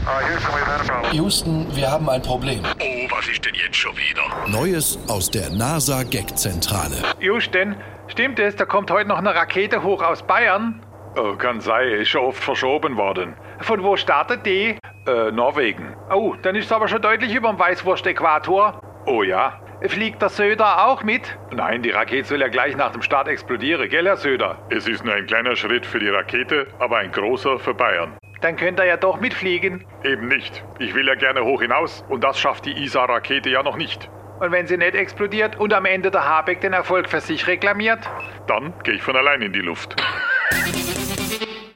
Houston, wir haben ein Problem. Oh, was ist denn jetzt schon wieder? Neues aus der NASA-Gag-Zentrale. Houston, stimmt es, da kommt heute noch eine Rakete hoch aus Bayern? Kann sein, ist schon oft verschoben worden. Von wo startet die? Norwegen. Oh, dann ist es aber schon deutlich über dem Weißwurst-Äquator. Oh ja? Fliegt der Söder auch mit? Nein, die Rakete soll ja gleich nach dem Start explodieren, gell, Herr Söder? Es ist nur ein kleiner Schritt für die Rakete, aber ein großer für Bayern. Dann könnt ihr ja doch mitfliegen. Eben nicht. Ich will ja gerne hoch hinaus und das schafft die ISA-Rakete ja noch nicht. Und wenn sie nicht explodiert und am Ende der Habeck den Erfolg für sich reklamiert? Dann gehe ich von allein in die Luft.